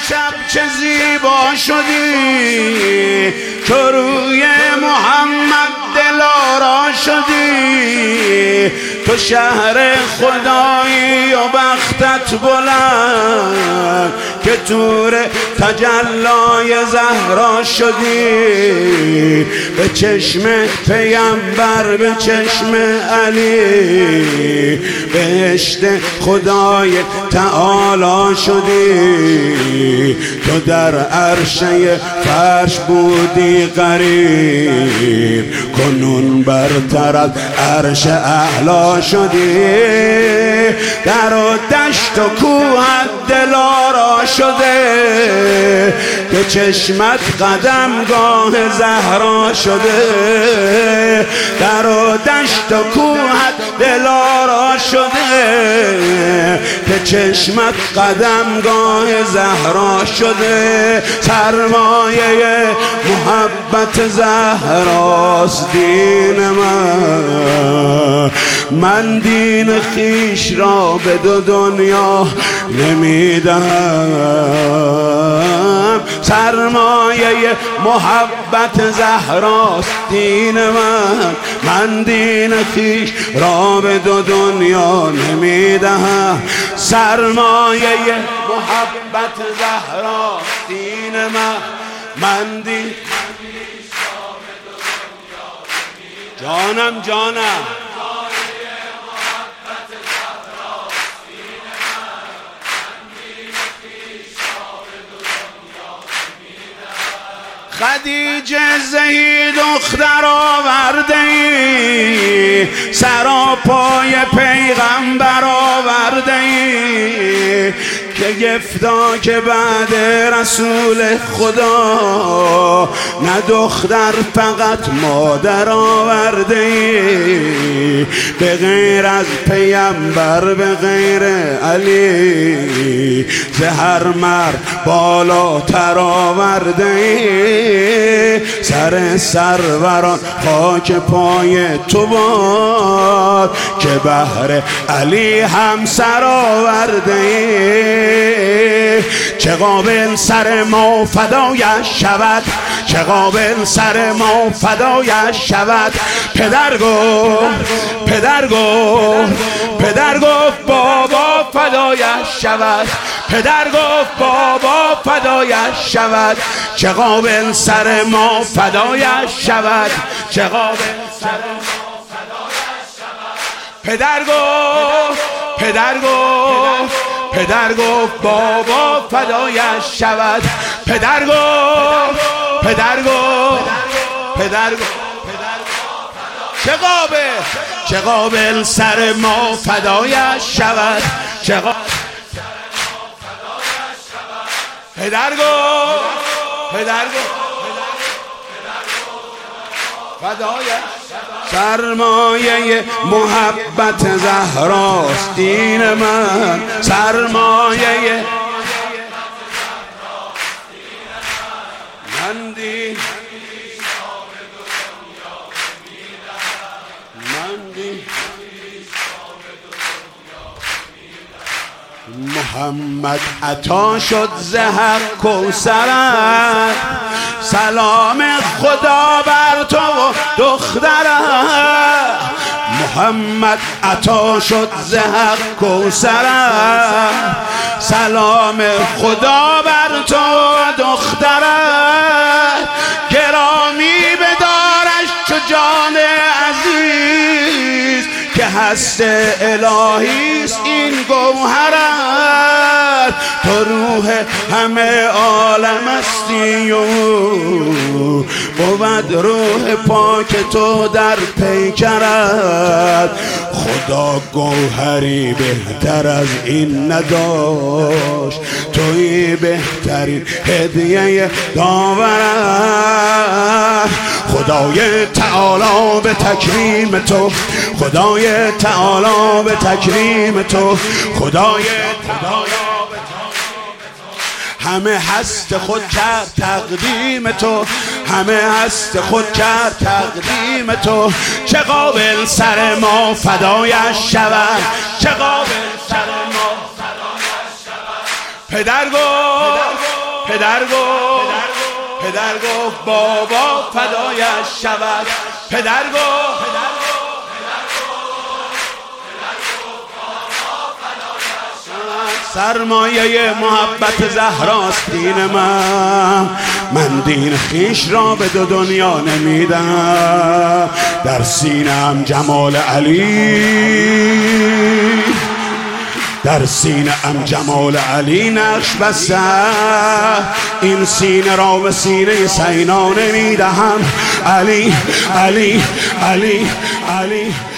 شب چه زیبا شدی، که روی محمد دلارا شدی. تو شهر خدایی و بختت بلند، که تور تجلای زهرا شدی. به چشم پیامبر، به چشم علی، بهشت خدای تعالی شدی. تو در عرشه فرش بودی غریب، کنون برتر از عرش اعلی شدی. در و دشت و کوهت دلارا شده، که چشمت قدمگاه زهرا شده. در و دشت و کوهت دلارا شده، که چشمت قدمگاه زهرا شده. سرمایه محبت زهراست دین من دین خیش را به دو دنیا نمیدم. سرمایه محبت زهراست دین من دین خیش را به دو دنیا نمیدم. سرمایه محبت زهراست دین من دین جانم خدیجه زهی دختر آورده ای، سراپای پیغمبر آورده ای. که گفتا که بعد رسول خدا، نه دختر فقط مادر آورده ای. به غیر از پیامبر، به غیر علی، ز هر مرد بالاتر آورده ای. سر سروران خاک پای تو باد، که بهر علی هم سر آورده ای. چه قابل سر ما فدایش شود، چه قابل سر ما فدایش شود. پدر گفت بابا فدایش شود، پدر گفت بابا فدایش شود. چه قابل سر ما فدایش شود، چه قابل سر ما فدایش شود. پدر گفت بابا فدایش شود. پدر گفت چه قابل سر ما فدایش شود، چه قابل پدر گفت فدایش. سرمایه محبت زهراست دین من، سرمایه من دین محمد عطا شد ز حق کوثرت. سلام خدا بر تو و دخترت. محمد عطا شد ز حق کوثرت. سلام خدا بر تو و دخترت. گرامی بدارش چو جان عزیز، که هست الهیست این گوهرت. تو روح همه عالم هستی و بود روح پاک تو در پیکرت. خدا گوهری بهتر از این نداشت، توی بهترین هدیه داورت. خدای تعالی به تکریم تو، خدای تعالی به تکریم تو، خدای تعالی همه هست خود کرد تقدیم تو، همه هست خود کرد تقدیم تو. چه قابل سر ما فدایش شود، چه قابل سر ما فدایش شود. پدر گفت پدر گفت بابا فدایش شود. پدر گفت سرمایه محبت زهراست دین من دین خیش را به دو دنیا نمیدم. در سینه‌ام جمال علی، در سینه‌ام جمال علی نقش بسته. این سینه را به سینه سینا نمیدهم. علی علی علی علی